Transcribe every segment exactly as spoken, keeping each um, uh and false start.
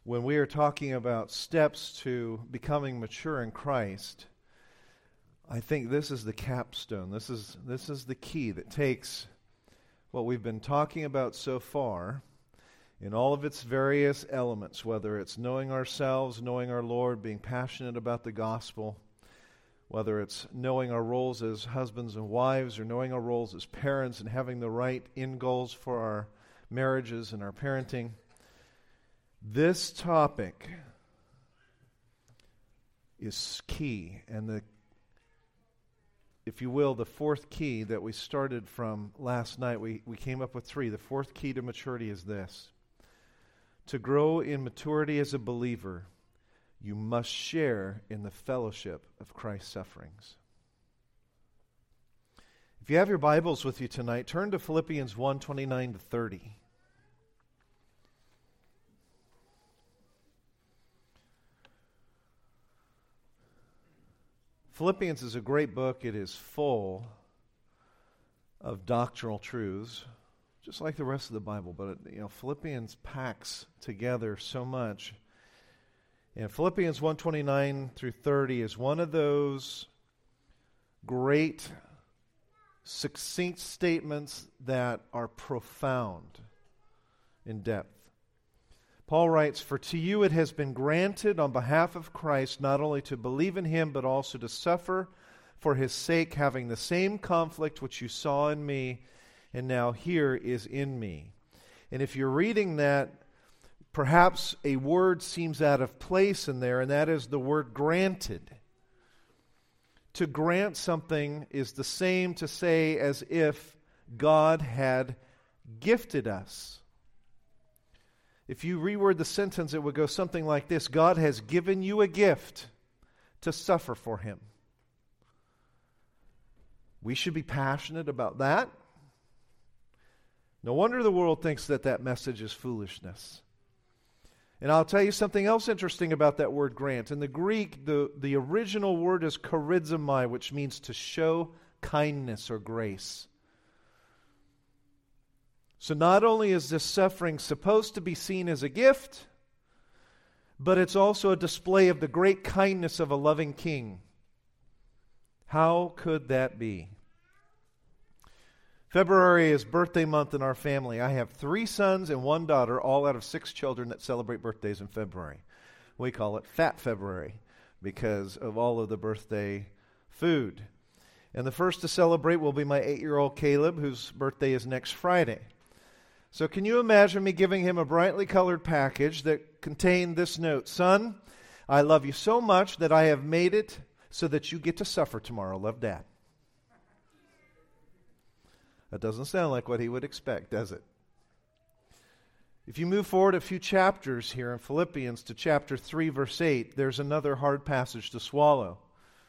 when we are talking about steps to becoming mature in Christ, I think this is the capstone. This is this is the key that takes what we've been talking about so far in all of its various elements, whether it's knowing ourselves, knowing our Lord, being passionate about the gospel, whether it's knowing our roles as husbands and wives or knowing our roles as parents and having the right end goals for our marriages and our parenting. This topic is key, and the, if you will, the fourth key that we started from last night, we, we came up with three. The fourth key to maturity is this: to grow in maturity as a believer, you must share in the fellowship of Christ's sufferings. If you have your Bibles with you tonight, turn to Philippians one, twenty-nine to thirty. Philippians is a great book. It is full of doctrinal truths, just like the rest of the Bible. But you know, Philippians packs together so much. And Philippians one, twenty-nine through thirty is one of those great, succinct statements that are profound in depth. Paul writes, "For to you it has been granted on behalf of Christ not only to believe in him, but also to suffer for his sake, having the same conflict which you saw in me, and now here is in me." And if you're reading that, perhaps a word seems out of place in there, and that is the word granted. To grant something is the same to say as if God had gifted us. If you reword the sentence, it would go something like this: God has given you a gift to suffer for him. We should be passionate about that. No wonder the world thinks that that message is foolishness. And I'll tell you something else interesting about that word grant. In the Greek, the, the original word is charizomai, which means to show kindness or grace. So not only is this suffering supposed to be seen as a gift, but it's also a display of the great kindness of a loving king. How could that be? February is birthday month in our family. I have three sons and one daughter, all out of six children that celebrate birthdays in February. We call it Fat February because of all of the birthday food. And the first to celebrate will be my eight-year-old Caleb, whose birthday is next Friday. So can you imagine me giving him a brightly colored package that contained this note: "Son, I love you so much that I have made it so that you get to suffer tomorrow. Love, Dad." That doesn't sound like what he would expect, does it? If you move forward a few chapters here in Philippians to chapter three, verse eight, there's another hard passage to swallow.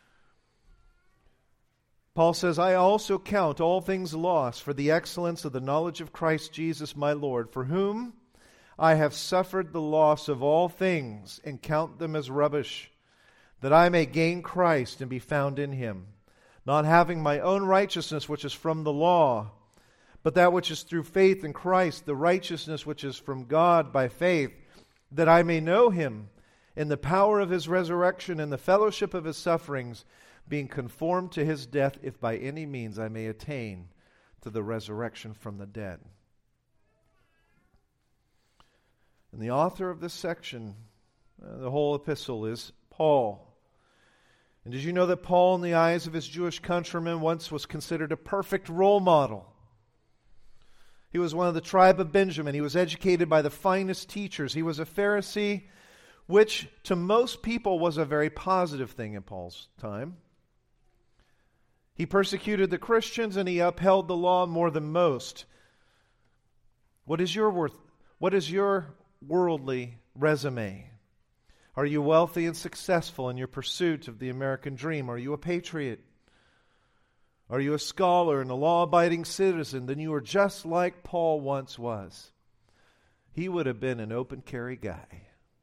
Paul says, "I also count all things lost for the excellence of the knowledge of Christ Jesus my Lord, for whom I have suffered the loss of all things, and count them as rubbish, that I may gain Christ and be found in him, not having my own righteousness which is from the law, but that which is through faith in Christ, the righteousness which is from God by faith, that I may know him in the power of his resurrection and the fellowship of his sufferings, being conformed to his death, if by any means I may attain to the resurrection from the dead." And the author of this section, uh, the whole epistle, is Paul. And did you know that Paul, in the eyes of his Jewish countrymen, once was considered a perfect role model? He was one of the tribe of Benjamin. He was educated by the finest teachers. He was a Pharisee, which to most people was a very positive thing in Paul's time. He persecuted the Christians and he upheld the law more than most. What is your worth? What is your worldly resume? Are you wealthy and successful in your pursuit of the American dream? Are you a patriot? Are you a scholar and a law-abiding citizen? Then you are just like Paul once was. He would have been an open-carry guy.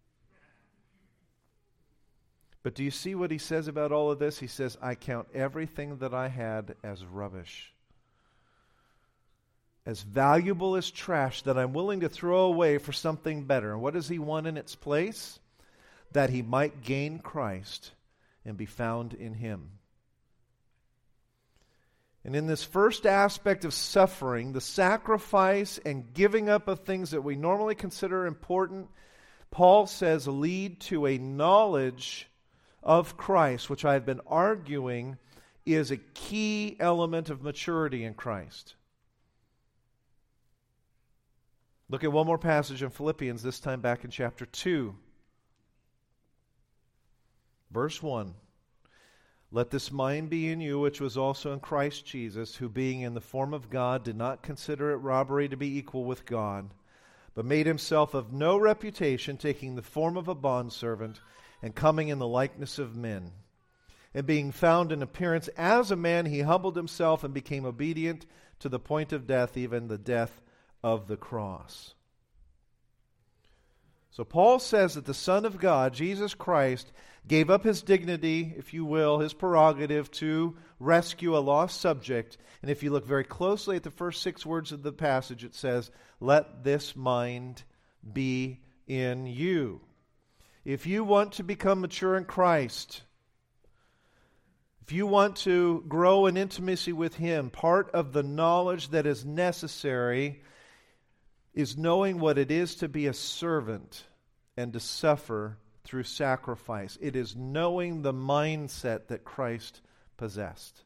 But do you see what he says about all of this? He says, "I count everything that I had as rubbish." as valuable as trash that I'm willing to throw away for something better. And what does he want in its place? That he might gain Christ and be found in him. And in this first aspect of suffering, the sacrifice and giving up of things that we normally consider important, Paul says lead to a knowledge of Christ, which I've been arguing is a key element of maturity in Christ. Look at one more passage in Philippians, this time back in chapter two. Verse one. Let this mind be in you, which was also in Christ Jesus, who being in the form of God did not consider it robbery to be equal with God, but made himself of no reputation, taking the form of a bondservant and coming in the likeness of men. And being found in appearance as a man, he humbled himself and became obedient to the point of death, even the death of the cross. So Paul says that the Son of God, Jesus Christ, gave up his dignity, if you will, his prerogative to rescue a lost subject. And if you look very closely at the first six words of the passage, it says, let this mind be in you. If you want to become mature in Christ, if you want to grow in intimacy with him, part of the knowledge that is necessary is knowing what it is to be a servant and to suffer through sacrifice. It is knowing the mindset that Christ possessed.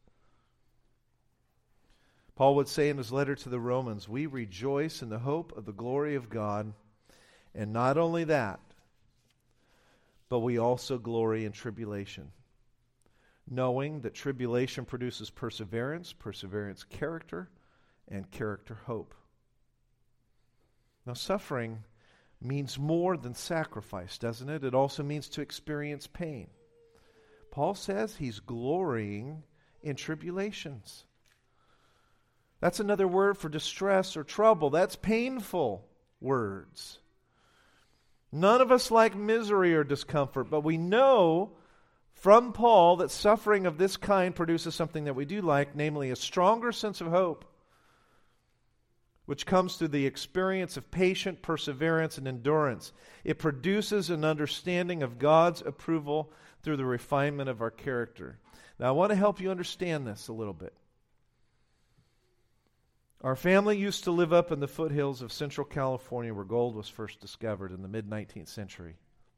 Paul would say in his letter to the Romans, we rejoice in the hope of the glory of God, and not only that, but we also glory in tribulation, knowing that tribulation produces perseverance, perseverance character, and character hope. Now, suffering means more than sacrifice, doesn't it? It also means to experience pain. Paul says he's glorying in tribulations. That's another word for distress or trouble. That's painful words. None of us like misery or discomfort, but we know from Paul that suffering of this kind produces something that we do like, namely a stronger sense of hope, which comes through the experience of patient perseverance and endurance. It produces an understanding of God's approval through the refinement of our character. Now, I want to help you understand this a little bit. Our family used to live up in the foothills of Central California, where gold was first discovered in the mid-nineteenth century.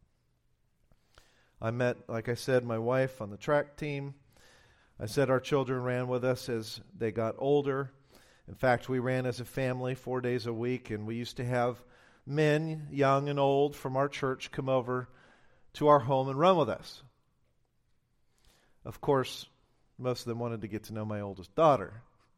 I met, like I said, my wife on the track team. I said our children ran with us as they got older. In fact, we ran as a family four days a week, and we used to have men, young and old, from our church come over to our home and run with us. Of course, most of them wanted to get to know my oldest daughter.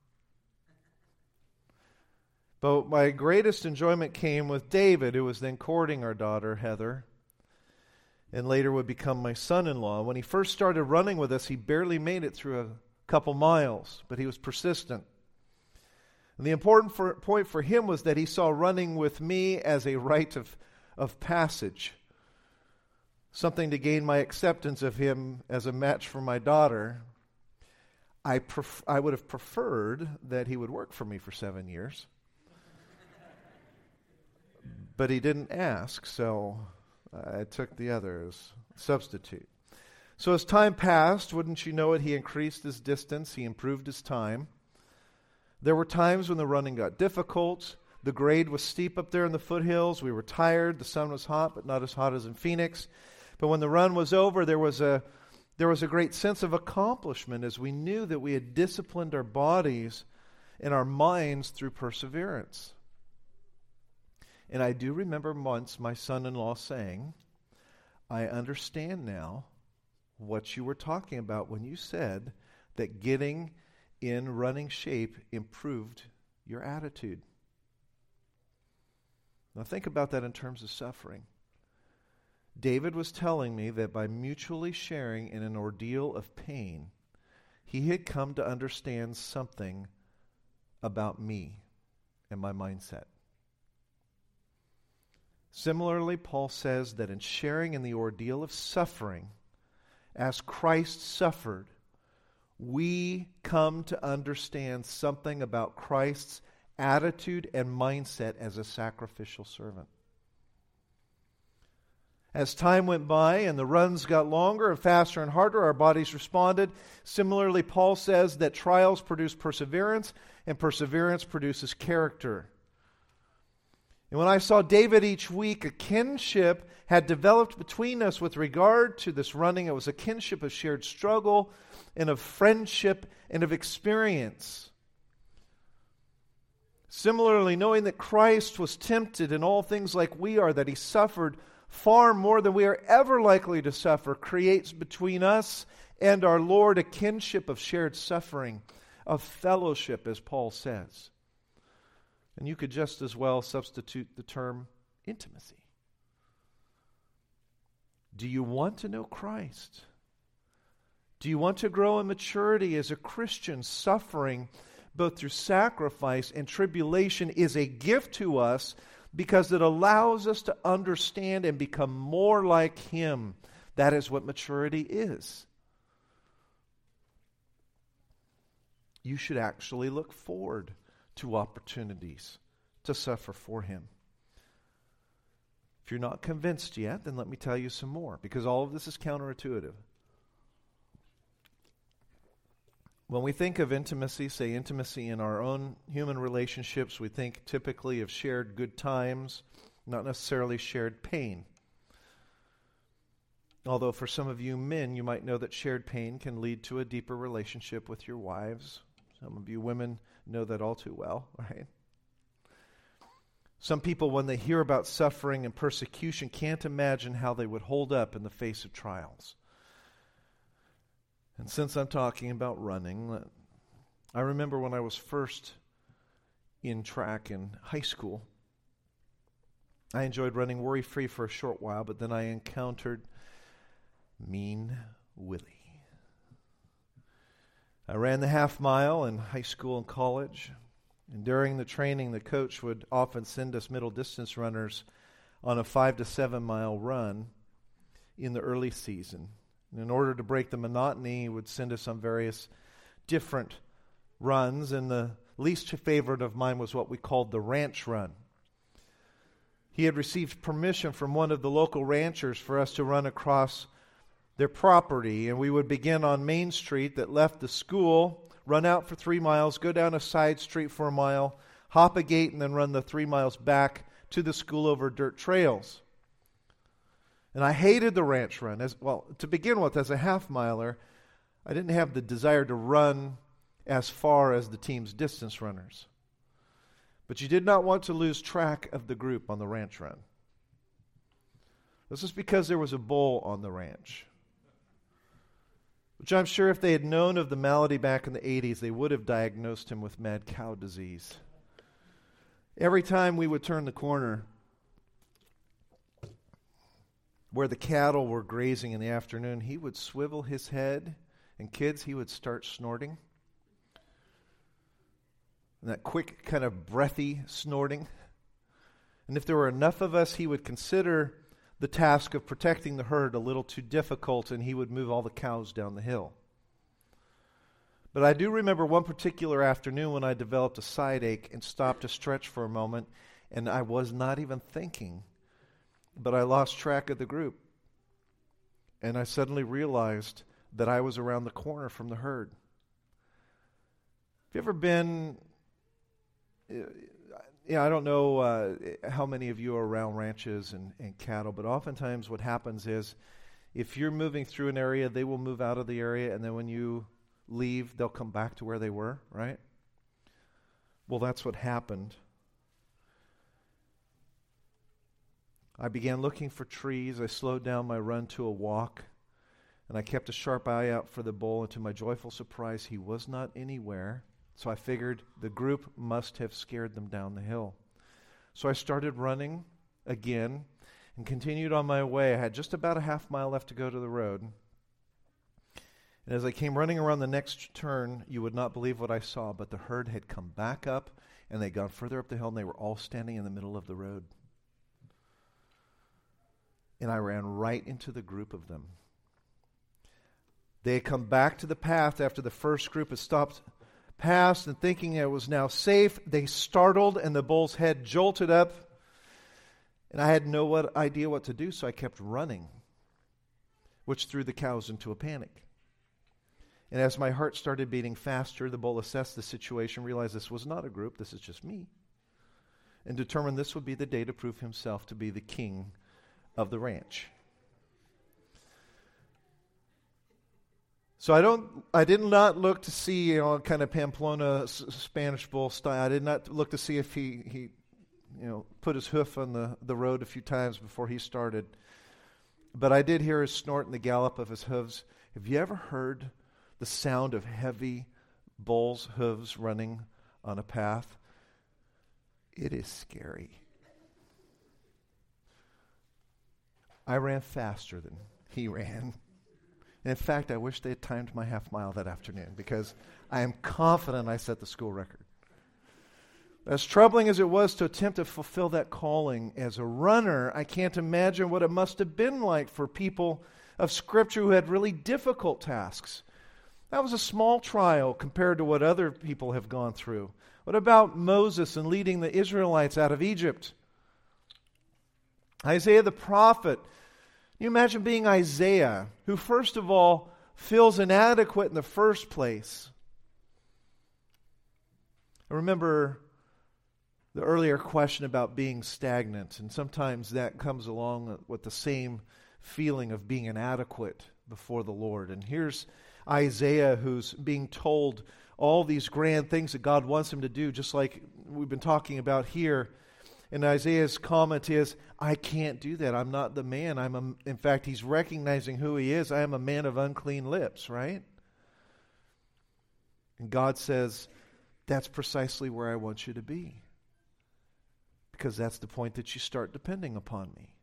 But my greatest enjoyment came with David, who was then courting our daughter, Heather, and later would become my son-in-law. When he first started running with us, he barely made it through a couple miles, but he was persistent. And the important for, point for him was that he saw running with me as a rite of, of passage, something to gain my acceptance of him as a match for my daughter. I, pref- I would have preferred that he would work for me for seven years. But he didn't ask, so I took the other as substitute. So as time passed, wouldn't you know it, he increased his distance, he improved his time. There were times when the running got difficult. The grade was steep up there in the foothills. We were tired. The sun was hot, but not as hot as in Phoenix. But when the run was over, there was a there was a great sense of accomplishment as we knew that we had disciplined our bodies and our minds through perseverance. And I do remember once my son-in-law saying, I understand now what you were talking about when you said that getting in running shape improved your attitude. Now think about that in terms of suffering. David was telling me that by mutually sharing in an ordeal of pain, he had come to understand something about me and my mindset. Similarly, Paul says that in sharing in the ordeal of suffering, as Christ suffered, we come to understand something about Christ's attitude and mindset as a sacrificial servant. As time went by and the runs got longer and faster and harder, our bodies responded. Similarly, Paul says that trials produce perseverance, and perseverance produces character. And when I saw David each week, a kinship had developed between us with regard to this running. It was a kinship of shared struggle and of friendship and of experience. Similarly, knowing that Christ was tempted in all things like we are, that he suffered far more than we are ever likely to suffer, creates between us and our Lord a kinship of shared suffering, of fellowship, as Paul says. And you could just as well substitute the term intimacy. Do you want to know Christ? Do you want to grow in maturity as a Christian? Suffering, both through sacrifice and tribulation, is a gift to us because it allows us to understand and become more like Him. That is what maturity is. You should actually look forward to opportunities to suffer for Him. If you're not convinced yet, then let me tell you some more, because all of this is counterintuitive. When we think of intimacy, say intimacy in our own human relationships, we think typically of shared good times, not necessarily shared pain. Although for some of you men, you might know that shared pain can lead to a deeper relationship with your wives. Some of you women know that all too well, right? Some people, when they hear about suffering and persecution, can't imagine how they would hold up in the face of trials. And since I'm talking about running, I remember when I was first in track in high school, I enjoyed running worry-free for a short while, but then I encountered Mean Willie. I ran the half mile in high school and college, and during the training, the coach would often send us middle distance runners on a five to seven mile run in the early season. And in order to break the monotony, he would send us on various different runs, and the least favorite of mine was what we called the ranch run. He had received permission from one of the local ranchers for us to run across their property, and we would begin on Main Street that left the school, run out for three miles, go down a side street for a mile, hop a gate, and then run the three miles back to the school over dirt trails. And I hated the ranch run. As well, to begin with, as a half-miler, I didn't have the desire to run as far as the team's distance runners. But you did not want to lose track of the group on the ranch run. This is because there was a bull on the ranch, which I'm sure if they had known of the malady back in the eighties, they would have diagnosed him with mad cow disease. Every time we would turn the corner where the cattle were grazing in the afternoon, he would swivel his head, and kids, he would start snorting. And that quick kind of breathy snorting. And if there were enough of us, he would consider the task of protecting the herd a little too difficult, and he would move all the cows down the hill. But I do remember one particular afternoon when I developed a side ache and stopped to stretch for a moment, and I was not even thinking, but I lost track of the group. And I suddenly realized that I was around the corner from the herd. Have you ever been, yeah, I don't know uh, how many of you are around ranches and, and cattle, but oftentimes what happens is if you're moving through an area, they will move out of the area, and then when you leave, they'll come back to where they were, right? Well, that's what happened. I began looking for trees. I slowed down my run to a walk, and I kept a sharp eye out for the bull, and to my joyful surprise, he was not anywhere. So I figured the group must have scared them down the hill. So I started running again and continued on my way. I had just about a half mile left to go to the road. And as I came running around the next turn, you would not believe what I saw, but the herd had come back up, and they'd gone further up the hill, and they were all standing in the middle of the road. And I ran right into the group of them. They had come back to the path after the first group had stopped past and thinking it was now safe, they startled and the bull's head jolted up. And I had no what, idea what to do, so I kept running, which threw the cows into a panic. And as my heart started beating faster, the bull assessed the situation, realized this was not a group, this is just me, and determined this would be the day to prove himself to be the king of the ranch. So I don't, I did not look to see, you know, kind of Pamplona S- Spanish bull style. I did not look to see if he, he, you know, put his hoof on the, the road a few times before he started. But I did hear his snort and the gallop of his hooves. Have you ever heard the sound of heavy bull's hooves running on a path? It is scary. I ran faster than he ran. And in fact, I wish they had timed my half mile that afternoon because I am confident I set the school record. As troubling as it was to attempt to fulfill that calling as a runner, I can't imagine what it must have been like for people of Scripture who had really difficult tasks. That was a small trial compared to what other people have gone through. What about Moses and leading the Israelites out of Egypt? Isaiah the prophet. Can you imagine being Isaiah, who first of all feels inadequate in the first place? I remember the earlier question about being stagnant, and sometimes that comes along with the same feeling of being inadequate before the Lord. And here's Isaiah who's being told all these grand things that God wants him to do, just like we've been talking about here. And Isaiah's comment is, I can't do that. I'm not the man. I'm a, in fact, he's recognizing who he is. I am a man of unclean lips, right? And God says, that's precisely where I want you to be. Because that's the point that you start depending upon me.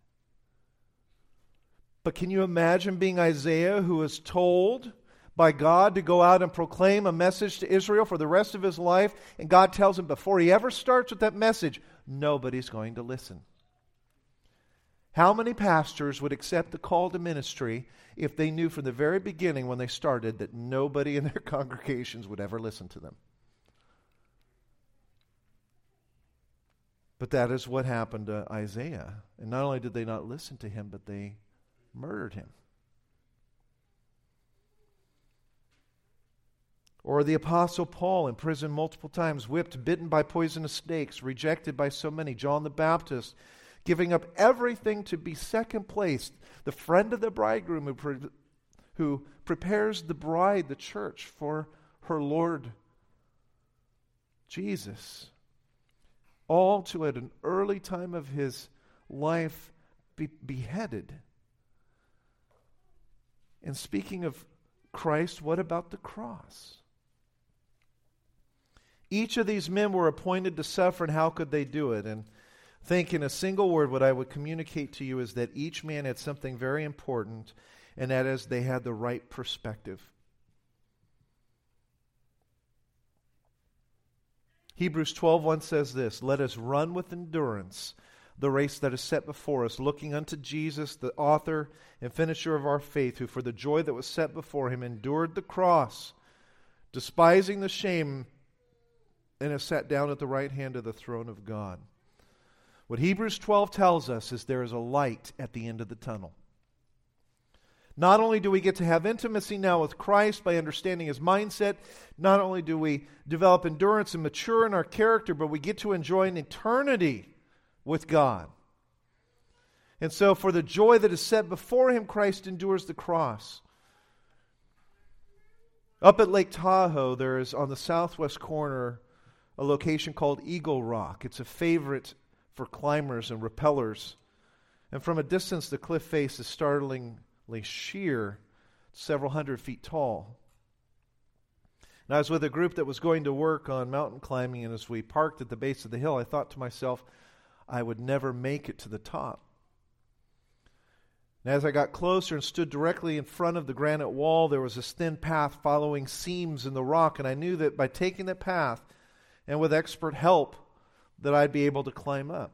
But can you imagine being Isaiah, who is told by God to go out and proclaim a message to Israel for the rest of his life, and God tells him before he ever starts with that message, nobody's going to listen. How many pastors would accept the call to ministry if they knew from the very beginning when they started that nobody in their congregations would ever listen to them? But that is what happened to Isaiah. And not only did they not listen to him, but they murdered him. Or the Apostle Paul, in prison multiple times, whipped, bitten by poisonous snakes, rejected by so many. John the Baptist, giving up everything to be second place, the friend of the bridegroom who, pre- who prepares the bride, the church, for her Lord Jesus. All to at an early time of his life be beheaded. And speaking of Christ, what about the cross? Each of these men were appointed to suffer, and how could they do it? And think in a single word, what I would communicate to you is that each man had something very important, and that is they had the right perspective. Hebrews twelve one says this, let us run with endurance the race that is set before us, looking unto Jesus, the author and finisher of our faith, who for the joy that was set before him endured the cross, despising the shame, and has sat down at the right hand of the throne of God. What Hebrews twelve tells us is there is a light at the end of the tunnel. Not only do we get to have intimacy now with Christ by understanding his mindset, not only do we develop endurance and mature in our character, but we get to enjoy an eternity with God. And so for the joy that is set before him, Christ endures the cross. Up at Lake Tahoe, there is on the southwest corner a location called Eagle Rock. It's a favorite for climbers and rappellers. And from a distance, the cliff face is startlingly sheer, several hundred feet tall. And I was with a group that was going to work on mountain climbing, and as we parked at the base of the hill, I thought to myself, I would never make it to the top. And as I got closer and stood directly in front of the granite wall, there was this thin path following seams in the rock, and I knew that by taking that path, and with expert help, that I'd be able to climb up.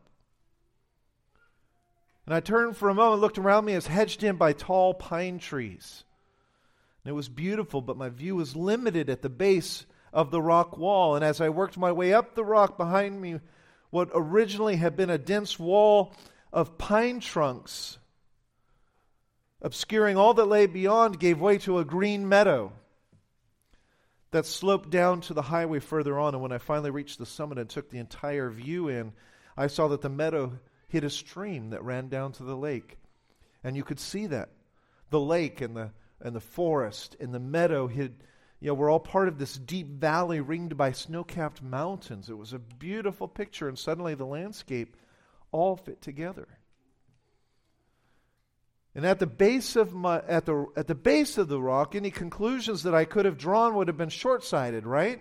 And I turned for a moment, looked around me, as hedged in by tall pine trees. And it was beautiful, but my view was limited at the base of the rock wall. And as I worked my way up the rock behind me, what originally had been a dense wall of pine trunks, obscuring all that lay beyond, gave way to a green meadow that sloped down to the highway further on. And when I finally reached the summit and took the entire view in, I saw that the meadow hit a stream that ran down to the lake. And you could see that. The lake and the and the forest and the meadow hid, you know, were all part of this deep valley ringed by snow-capped mountains. It was a beautiful picture, and suddenly the landscape all fit together. And at the base of my at the at the base of the rock, any conclusions that I could have drawn would have been short-sighted, right?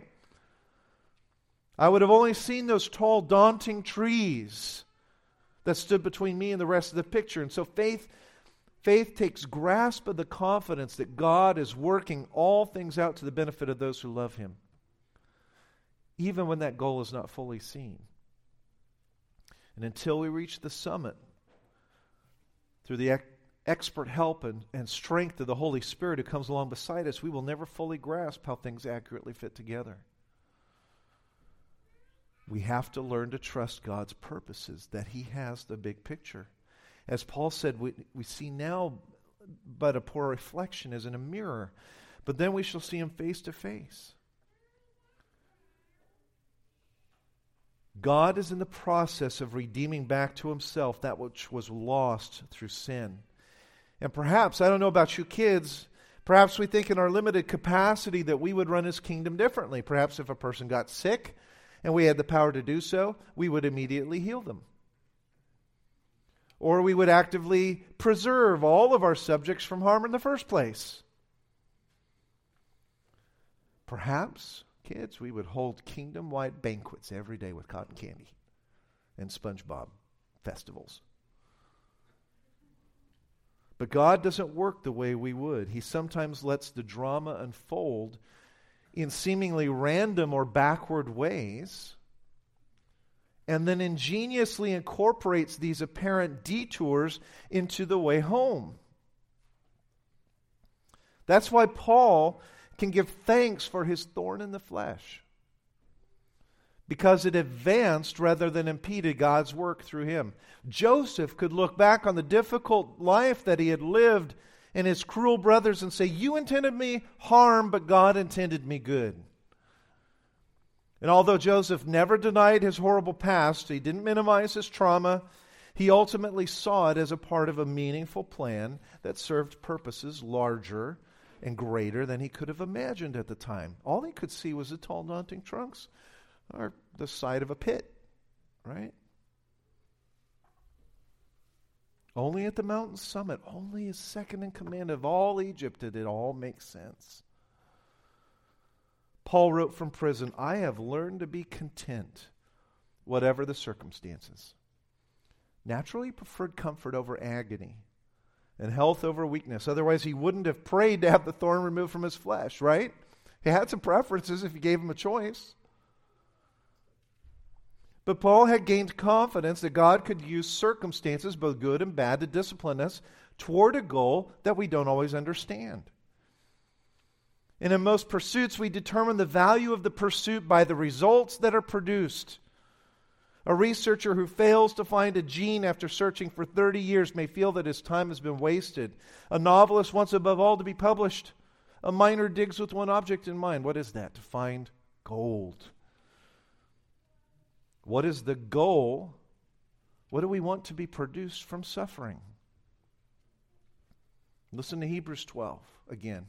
I would have only seen those tall, daunting trees that stood between me and the rest of the picture. And so faith faith takes grasp of the confidence that God is working all things out to the benefit of those who love Him, even when that goal is not fully seen. And until we reach the summit, through the expert help and, and strength of the Holy Spirit who comes along beside us, we will never fully grasp how things accurately fit together. We have to learn to trust God's purposes, that He has the big picture. As Paul said, we, we see now but a poor reflection as in a mirror, but then we shall see Him face to face. God is in the process of redeeming back to Himself that which was lost through sin. And perhaps, I don't know about you kids, perhaps we think in our limited capacity that we would run His kingdom differently. Perhaps if a person got sick and we had the power to do so, we would immediately heal them. Or we would actively preserve all of our subjects from harm in the first place. Perhaps, kids, we would hold kingdom-wide banquets every day with cotton candy and SpongeBob festivals. But God doesn't work the way we would. He sometimes lets the drama unfold in seemingly random or backward ways, and then ingeniously incorporates these apparent detours into the way home. That's why Paul can give thanks for his thorn in the flesh, because it advanced rather than impeded God's work through him. Joseph could look back on the difficult life that he had lived and his cruel brothers and say, "You intended me harm, but God intended me good." And although Joseph never denied his horrible past, he didn't minimize his trauma, he ultimately saw it as a part of a meaningful plan that served purposes larger and greater than he could have imagined at the time. All he could see was the tall, daunting trunks or the side of a pit, right? Only at the mountain summit, only as second in command of all Egypt, did it all make sense. Paul wrote from prison, "I have learned to be content, whatever the circumstances." Naturally, he preferred comfort over agony and health over weakness. Otherwise, he wouldn't have prayed to have the thorn removed from his flesh, right? He had some preferences if you gave him a choice. But Paul had gained confidence that God could use circumstances, both good and bad, to discipline us toward a goal that we don't always understand. And in most pursuits, we determine the value of the pursuit by the results that are produced. A researcher who fails to find a gene after searching for thirty years may feel that his time has been wasted. A novelist wants above all to be published. A miner digs with one object in mind. What is that? To find gold. What is the goal? What do we want to be produced from suffering? Listen to Hebrews twelve again.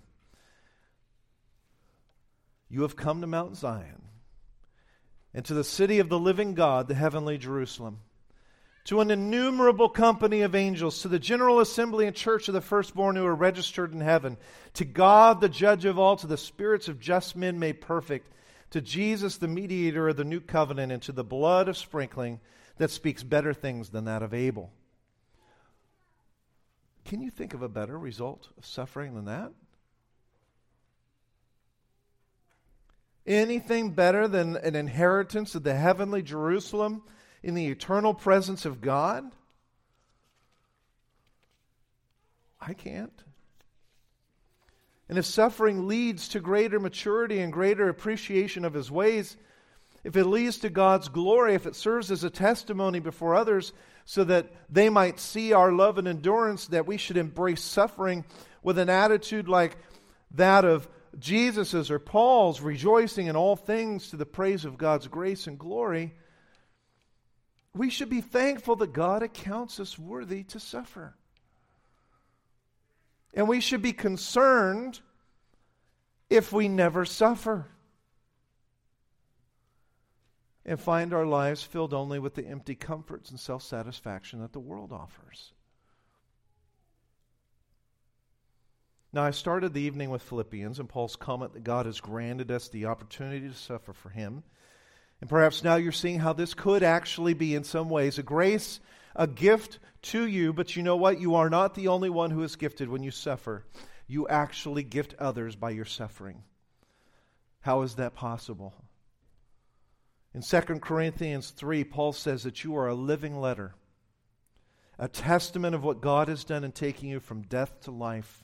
You have come to Mount Zion, and to the city of the living God, the heavenly Jerusalem, to an innumerable company of angels, to the general assembly and church of the firstborn who are registered in heaven, to God, the judge of all, to the spirits of just men made perfect, to Jesus, the mediator of the new covenant, and to the blood of sprinkling that speaks better things than that of Abel. Can you think of a better result of suffering than that? Anything better than an inheritance of the heavenly Jerusalem in the eternal presence of God? I can't. And if suffering leads to greater maturity and greater appreciation of His ways, if it leads to God's glory, if it serves as a testimony before others so that they might see our love and endurance, that we should embrace suffering with an attitude like that of Jesus's or Paul's, rejoicing in all things to the praise of God's grace and glory, we should be thankful that God accounts us worthy to suffer. And we should be concerned if we never suffer and find our lives filled only with the empty comforts and self-satisfaction that the world offers. Now, I started the evening with Philippians and Paul's comment that God has granted us the opportunity to suffer for Him. And perhaps now you're seeing how this could actually be in some ways a grace, a gift to you. But you know what? You are not the only one who is gifted when you suffer. You actually gift others by your suffering. How is that possible? In Second Corinthians three, Paul says that you are a living letter, a testament of what God has done in taking you from death to life.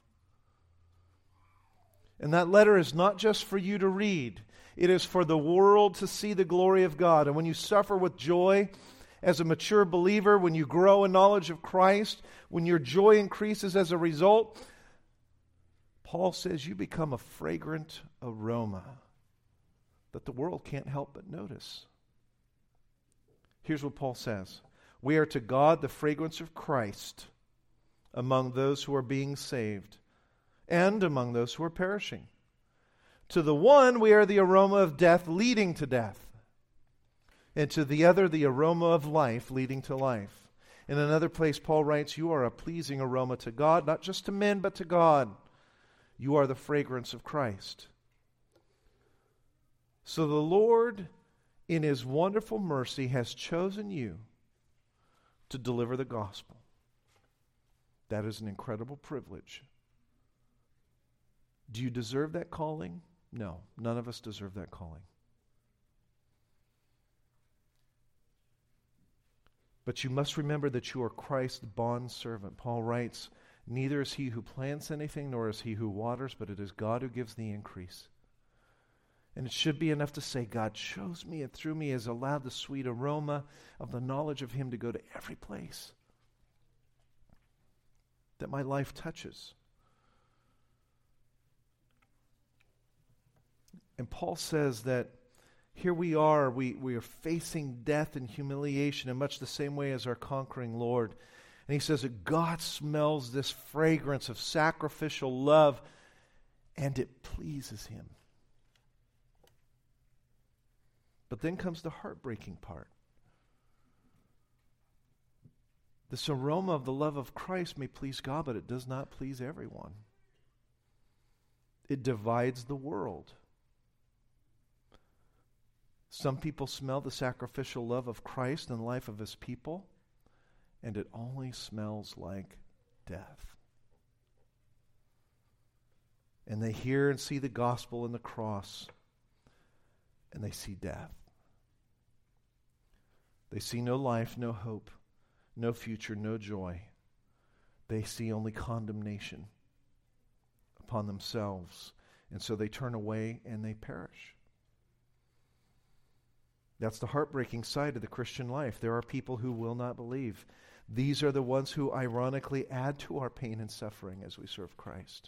And that letter is not just for you to read. It is for the world to see the glory of God. And when you suffer with joy as a mature believer, when you grow in knowledge of Christ, when your joy increases as a result, Paul says you become a fragrant aroma that the world can't help but notice. Here's what Paul says. We are to God the fragrance of Christ among those who are being saved and among those who are perishing. To the one, we are the aroma of death leading to death. And to the other, the aroma of life leading to life. In another place, Paul writes, you are a pleasing aroma to God, not just to men, but to God. You are the fragrance of Christ. So the Lord, in His wonderful mercy, has chosen you to deliver the gospel. That is an incredible privilege. Do you deserve that calling? No, none of us deserve that calling. But you must remember that you are Christ's bondservant. Paul writes, neither is he who plants anything, nor is he who waters, but it is God who gives the increase. And it should be enough to say, God chose me and through me has allowed the sweet aroma of the knowledge of Him to go to every place that my life touches. And Paul says that here we are, we, we are facing death and humiliation in much the same way as our conquering Lord. And he says that God smells this fragrance of sacrificial love and it pleases Him. But then comes the heartbreaking part. This aroma of the love of Christ may please God, but it does not please everyone. It divides the world. Some people smell the sacrificial love of Christ in the life of His people, and it only smells like death. And they hear and see the gospel in the cross, and they see death. They see no life, no hope, no future, no joy. They see only condemnation upon themselves, and so they turn away and they perish. That's the heartbreaking side of the Christian life. There are people who will not believe. These are the ones who ironically add to our pain and suffering as we serve Christ.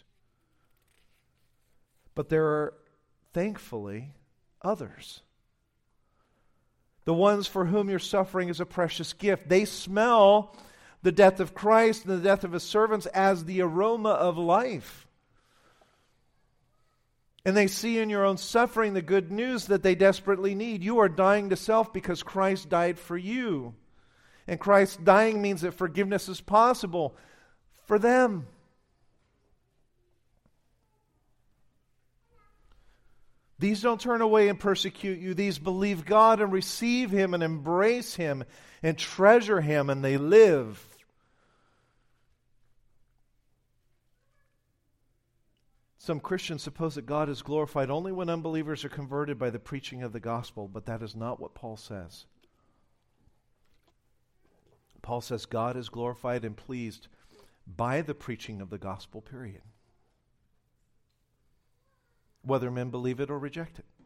But there are, thankfully, others. The ones for whom your suffering is a precious gift. They smell the death of Christ and the death of His servants as the aroma of life. And they see in your own suffering the good news that they desperately need. You are dying to self because Christ died for you. And Christ dying means that forgiveness is possible for them. These don't turn away and persecute you. These believe God and receive Him and embrace Him and treasure Him, and they live. Some Christians suppose that God is glorified only when unbelievers are converted by the preaching of the gospel, but that is not what Paul says. Paul says God is glorified and pleased by the preaching of the gospel, period. whether men believe it or reject it.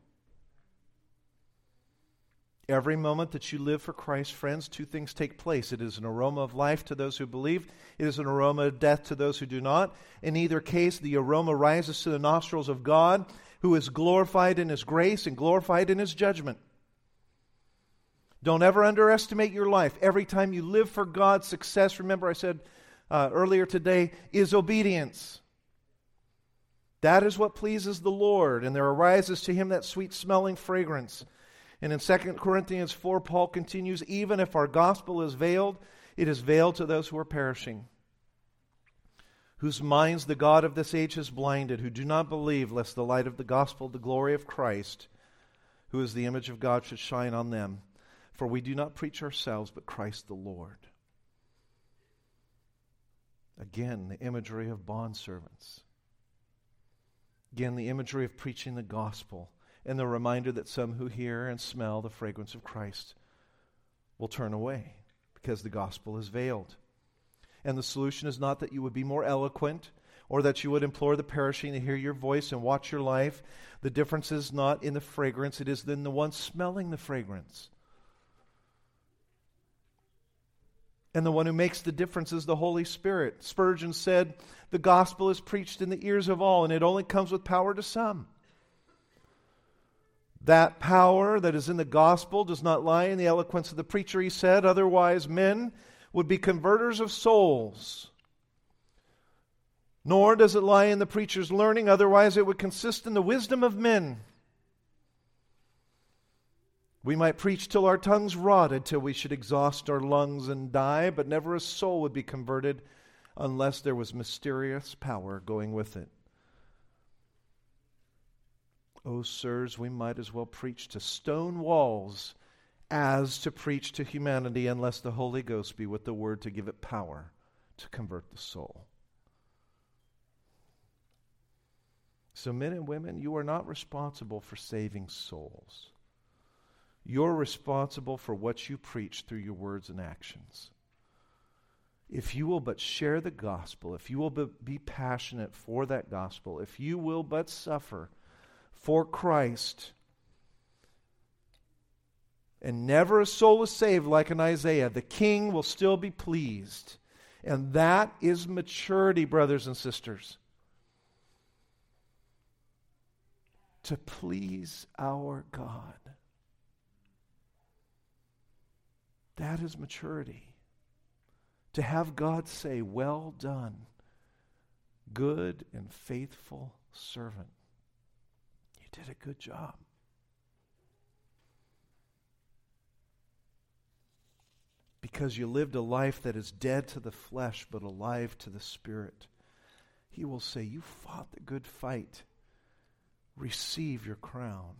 Every moment that you live for Christ, friends, two things take place. It is an aroma of life to those who believe. It is an aroma of death to those who do not. In either case, the aroma rises to the nostrils of God, who is glorified in His grace and glorified in His judgment. Don't ever underestimate your life. Every time you live for God, success, remember I said uh, earlier today, is obedience. That is what pleases the Lord, and there arises to Him that sweet-smelling fragrance. And in Second Corinthians four, Paul continues, even if our gospel is veiled, it is veiled to those who are perishing, whose minds the God of this age has blinded, who do not believe, lest the light of the gospel, the glory of Christ, who is the image of God, should shine on them. For we do not preach ourselves, but Christ the Lord. Again, the imagery of bondservants. Again, the imagery of preaching the gospel. And the reminder that some who hear and smell the fragrance of Christ will turn away because the gospel is veiled. And the solution is not that you would be more eloquent or that you would implore the perishing to hear your voice and watch your life. The difference is not in the fragrance, it is in the one smelling the fragrance. And the one who makes the difference is the Holy Spirit. Spurgeon said, the gospel is preached in the ears of all, and it only comes with power to some. That power that is in the gospel does not lie in the eloquence of the preacher, he said. Otherwise, men would be converters of souls. Nor does it lie in the preacher's learning. Otherwise, it would consist in the wisdom of men. We might preach till our tongues rotted, till we should exhaust our lungs and die, but never a soul would be converted unless there was mysterious power going with it. Oh, sirs, we might as well preach to stone walls as to preach to humanity unless the Holy Ghost be with the word to give it power to convert the soul. So men and women, you are not responsible for saving souls. You're responsible for what you preach through your words and actions. If you will but share the gospel, if you will be passionate for that gospel, if you will but suffer for Christ, and never a soul is saved like in Isaiah, the King will still be pleased. And that is maturity, brothers and sisters. To please our God. That is maturity. To have God say, well done, good and faithful servant. You did a good job. Because you lived a life that is dead to the flesh but alive to the Spirit. He will say, you fought the good fight. Receive your crown.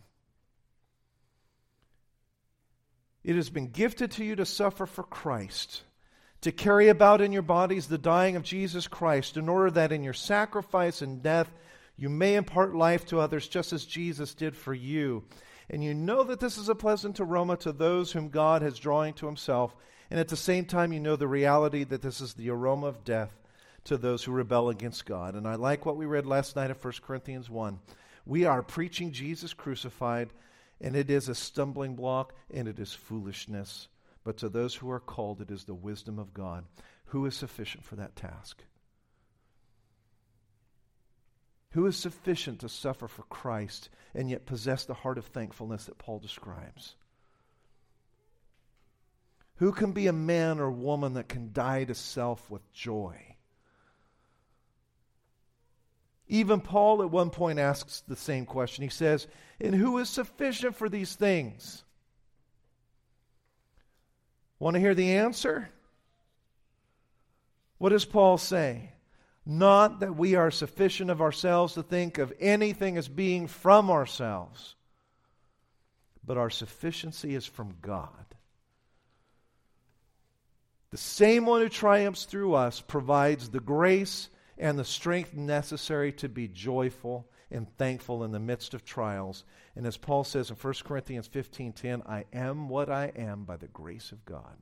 It has been gifted to you to suffer for Christ, to carry about in your bodies the dying of Jesus Christ, in order that in your sacrifice and death you may impart life to others just as Jesus did for you. And you know that this is a pleasant aroma to those whom God has drawing to Himself. And at the same time, you know the reality that this is the aroma of death to those who rebel against God. And I like what we read last night of First Corinthians one. We are preaching Jesus crucified, and it is a stumbling block, and it is foolishness. But to those who are called, it is the wisdom of God. Who is sufficient for that task? Who is sufficient to suffer for Christ and yet possess the heart of thankfulness that Paul describes? Who can be a man or woman that can die to self with joy? Even Paul at one point asks the same question. He says, and who is sufficient for these things? Want to hear the answer? What does Paul say? Not that we are sufficient of ourselves to think of anything as being from ourselves, but our sufficiency is from God. The same one who triumphs through us provides the grace and the strength necessary to be joyful and thankful in the midst of trials. And as Paul says in First Corinthians fifteen ten, I am what I am by the grace of God.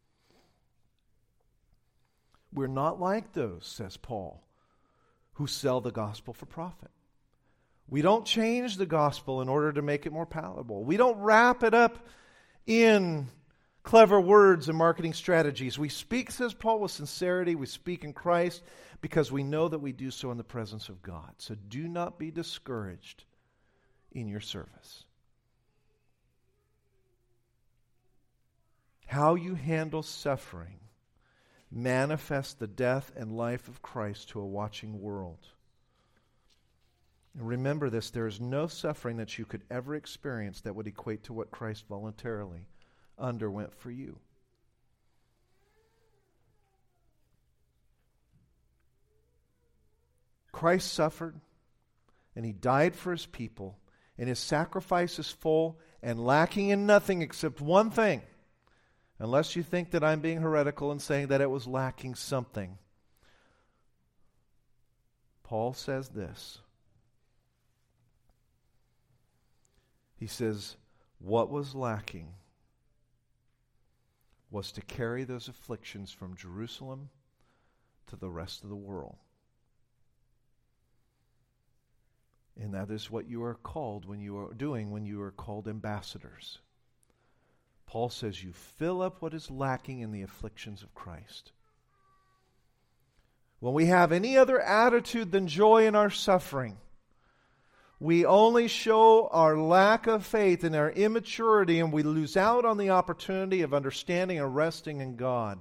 We're not like those, says Paul, who sell the gospel for profit. We don't change the gospel in order to make it more palatable. We don't wrap it up in clever words and marketing strategies. We speak, says Paul, with sincerity. We speak in Christ because we know that we do so in the presence of God. So do not be discouraged in your service. How you handle suffering manifests the death and life of Christ to a watching world. And remember this, there is no suffering that you could ever experience that would equate to what Christ voluntarily underwent for you. Christ suffered, and he died for his people, and his sacrifice is full and lacking in nothing except one thing. Unless you think that I'm being heretical and saying that it was lacking something. Paul says this. He says, what was lacking was to carry those afflictions from Jerusalem to the rest of the world. And that is what you are called when you are doing when you are called ambassadors. Paul says you fill up what is lacking in the afflictions of Christ. When we have any other attitude than joy in our suffering, we only show our lack of faith and our immaturity, and we lose out on the opportunity of understanding and resting in God.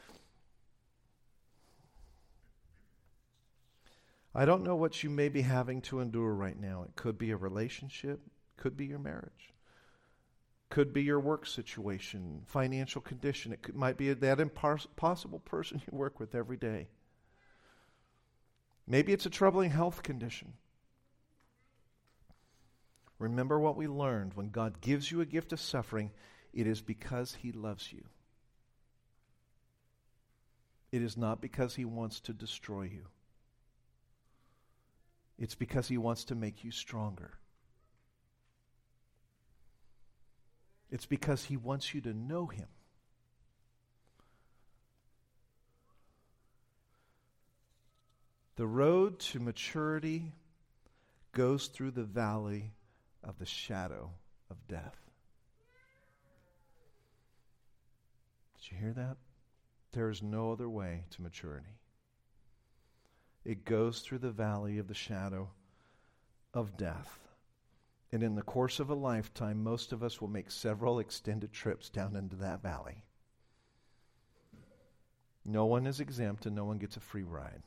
I don't know what you may be having to endure right now. It could be a relationship, could be your marriage, could be your work situation, financial condition. It could, might be that impossible person you work with every day. Maybe it's a troubling health condition. Remember what we learned. When God gives you a gift of suffering, it is because he loves you. It is not because he wants to destroy you. It's because he wants to make you stronger. It's because he wants you to know him. The road to maturity goes through the valley of the shadow of death. Did you hear that? There is no other way to maturity. It goes through the valley of the shadow of death. And in the course of a lifetime, most of us will make several extended trips down into that valley. No one is exempt and no one gets a free ride.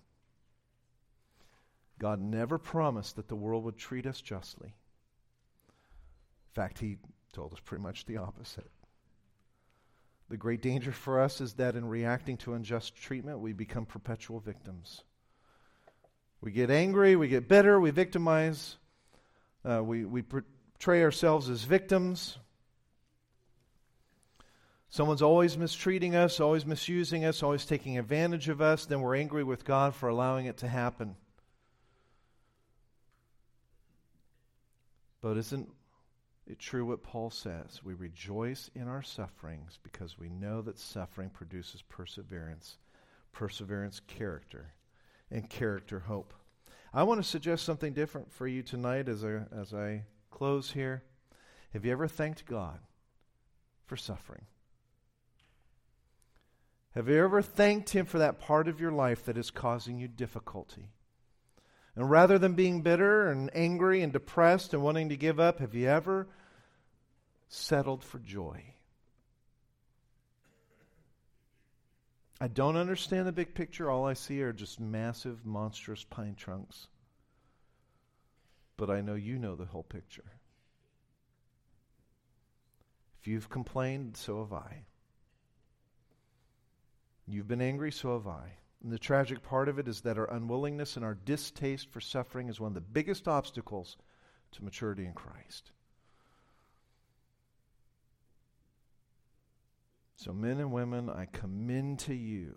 God never promised that the world would treat us justly. In fact, he told us pretty much the opposite. The great danger for us is that in reacting to unjust treatment, we become perpetual victims. We get angry, we get bitter, we victimize, uh, we, we portray ourselves as victims. Someone's always mistreating us, always misusing us, always taking advantage of us, then we're angry with God for allowing it to happen. But isn't it true what Paul says? We rejoice in our sufferings because we know that suffering produces perseverance. Perseverance, character. And character, hope. I want to suggest something different for you tonight as I, as I close here. Have you ever thanked God for suffering? Have you ever thanked him for that part of your life that is causing you difficulty? And rather than being bitter and angry and depressed and wanting to give up, have you ever settled for joy? I don't understand the big picture. All I see are just massive, monstrous pine trunks. But I know you know the whole picture. If you've complained, so have I. You've been angry, so have I. And the tragic part of it is that our unwillingness and our distaste for suffering is one of the biggest obstacles to maturity in Christ. So men and women, I commend to you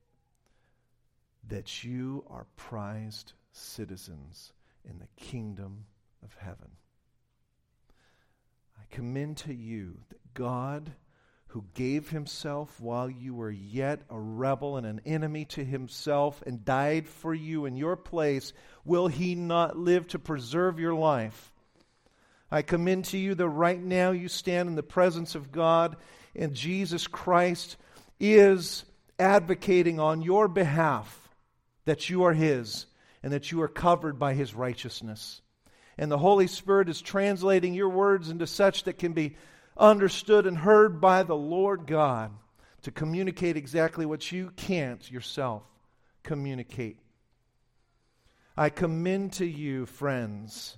that you are prized citizens in the kingdom of heaven. I commend to you that God, who gave himself while you were yet a rebel and an enemy to himself and died for you in your place, will he not live to preserve your life? I commend to you that right now you stand in the presence of God, and Jesus Christ is advocating on your behalf that you are his and that you are covered by his righteousness. And the Holy Spirit is translating your words into such that can be understood and heard by the Lord God to communicate exactly what you can't yourself communicate. I commend to you, friends,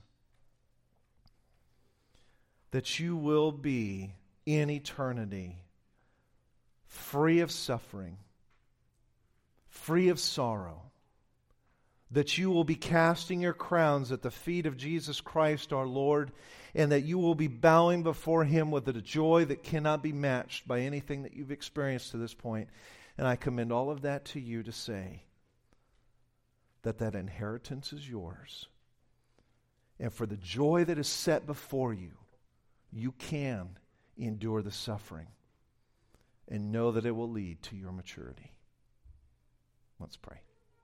that you will be in eternity free of suffering, free of sorrow, that you will be casting your crowns at the feet of Jesus Christ our Lord, and that you will be bowing before him with a joy that cannot be matched by anything that you've experienced to this point. And I commend all of that to you to say that that inheritance is yours. And for the joy that is set before you, you can endure the suffering and know that it will lead to your maturity. Let's pray.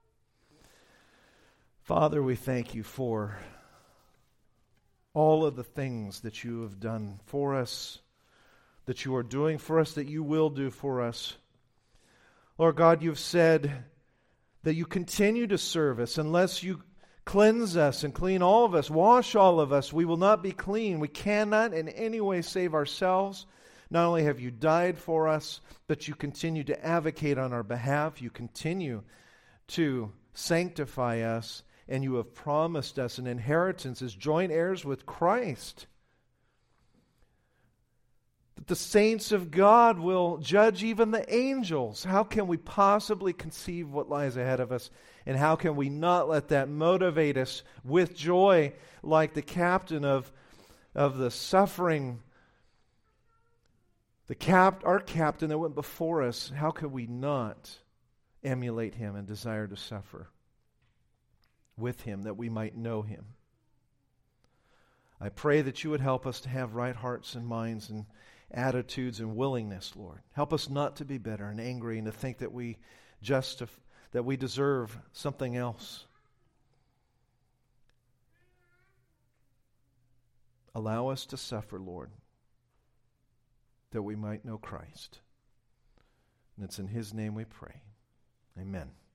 Father, we thank you for all of the things that you have done for us, that you are doing for us, that you will do for us. Lord God, you've said that you continue to serve us unless you cleanse us and clean all of us, wash all of us. We will not be clean. We cannot in any way save ourselves. Not only have you died for us, but you continue to advocate on our behalf. You continue to sanctify us, and you have promised us an inheritance as joint heirs with Christ. That the saints of God will judge even the angels. How can we possibly conceive what lies ahead of us? And how can we not let that motivate us with joy like the captain of, of the suffering, the cap, our captain that went before us? How could we not emulate him and desire to suffer with him that we might know him? I pray that you would help us to have right hearts and minds and attitudes and willingness, Lord. Help us not to be bitter and angry and to think that we justif- that we deserve something else. Allow us to suffer, Lord, that we might know Christ. And it's in his name we pray. Amen.